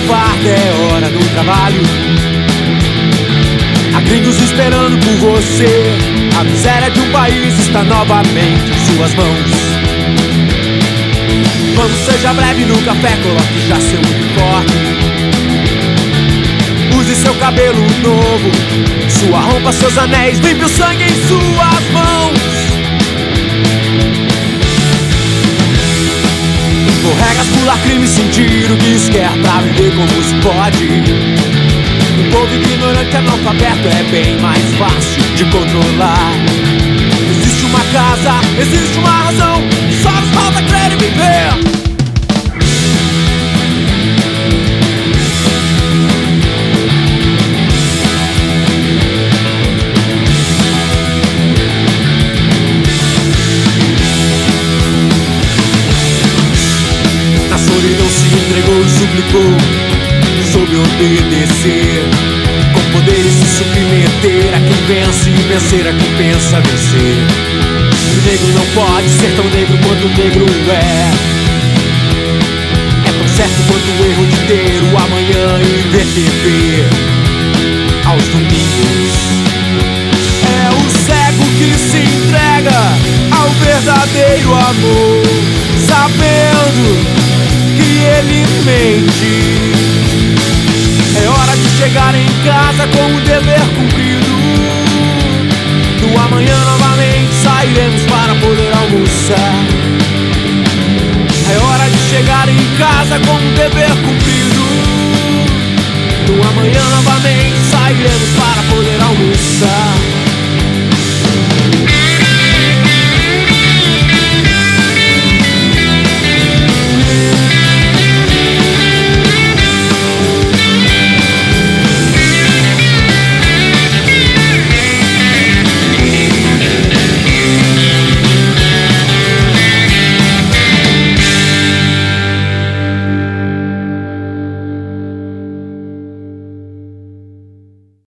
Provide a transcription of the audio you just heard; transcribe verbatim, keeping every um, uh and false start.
farda, é hora do trabalho. Há gringos esperando por você. A miséria de um país está novamente em suas mãos. Vamos, seja breve no café, coloque já seu uniforme. Use seu cabelo novo, sua roupa, seus anéis, limpe o sangue em suas mãos. Por regras, pular crime, sentir o que isso quer pra viver como se pode. Um povo ignorante, analfabeto, é bem mais fácil de controlar. Existe uma casa, existe uma razão, só nos falta crer e viver. Solidão se entregou e suplicou, soube obedecer, com poderes se submeter a quem vence e vencer a quem pensa vencer. O negro não pode ser tão negro quanto o negro é. É tão certo quanto o erro de ter o amanhã e ver T V aos domingos. É o cego que se entrega ao verdadeiro amor, sabendo que ele mente. É hora de chegar em casa com o dever cumprido. No amanhã novamente sairemos para poder almoçar. É hora de chegar em casa com o dever cumprido. No amanhã novamente sairemos para poder almoçar.